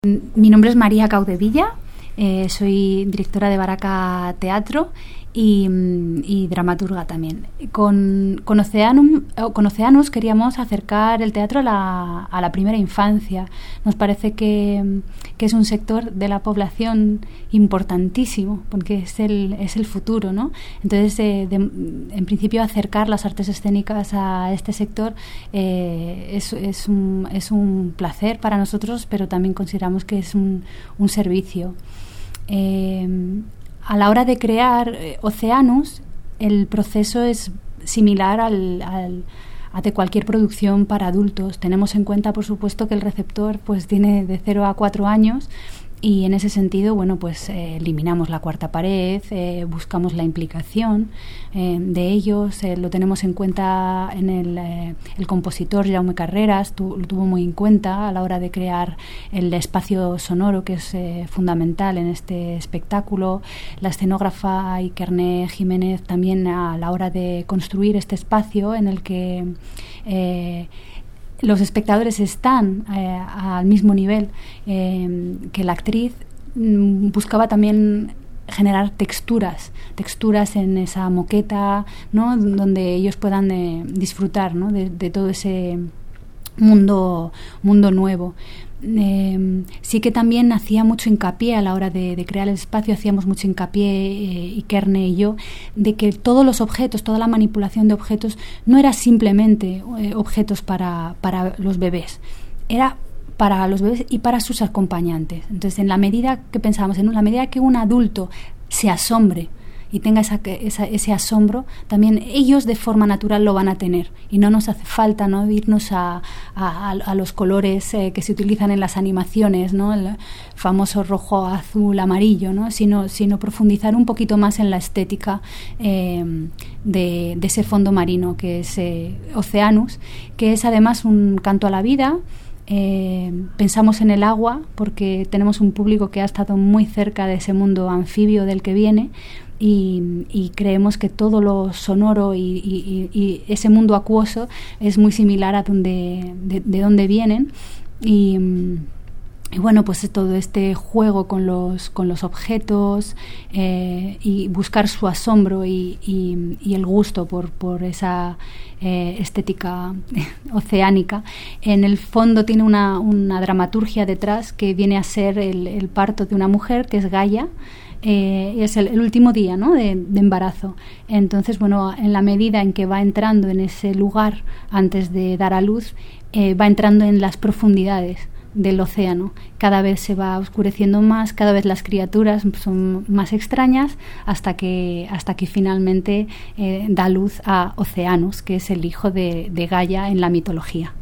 Mi nombre es María Caudevilla, soy directora de Baraca Teatro y dramaturga también. Con Oceanus queríamos acercar el teatro a la primera infancia. Nos parece que es un sector de la población importantísimo, porque es el futuro, ¿no? Entonces, en principio, acercar las artes escénicas a este sector es un placer para nosotros, pero también consideramos que es un servicio. A la hora de crear Oceanus, el proceso es similar a de cualquier producción para adultos. Tenemos en cuenta, por supuesto, que el receptor pues tiene de 0 a 4 años y en ese sentido, bueno, pues eliminamos la cuarta pared, buscamos la implicación de ellos, lo tenemos en cuenta en el compositor Jaume Carreras, lo tuvo muy en cuenta a la hora de crear el espacio sonoro, que es fundamental en este espectáculo. La escenógrafa Ikerné Jiménez también a la hora de construir este espacio en el que los espectadores están al mismo nivel que la actriz. Buscaba también generar texturas en esa moqueta, ¿no? Donde ellos puedan disfrutar, ¿no? de todo ese mundo nuevo. Sí que también hacía mucho hincapié a la hora de crear el espacio, hacíamos mucho hincapié, Ikerné y yo, de que todos los objetos, toda la manipulación de objetos no era simplemente objetos para los bebés, era para los bebés y para sus acompañantes. Entonces, en la medida que pensábamos, en la medida que un adulto se asombre y tenga ese asombro, también ellos de forma natural lo van a tener, y no nos hace falta, ¿no?, irnos a los colores que se utilizan en las animaciones, ¿no?, el famoso rojo, azul, amarillo, ¿no?, sino profundizar un poquito más en la estética de ese fondo marino que es Oceanus, que es además un canto a la vida. Pensamos en el agua porque tenemos un público que ha estado muy cerca de ese mundo anfibio del que viene, y creemos que todo lo sonoro y ese mundo acuoso es muy similar a de donde vienen, y bueno, pues todo este juego con los objetos y buscar su asombro y el gusto por esa estética oceánica. En el fondo tiene una dramaturgia detrás que viene a ser el parto de una mujer, que es Gaia. Es el último día, ¿no?, de embarazo. Entonces, bueno, en la medida en que va entrando en ese lugar antes de dar a luz, va entrando en las profundidades del océano. Cada vez se va oscureciendo más, cada vez las criaturas son más extrañas, hasta que finalmente da luz a Oceanus, que es el hijo de Gaia en la mitología.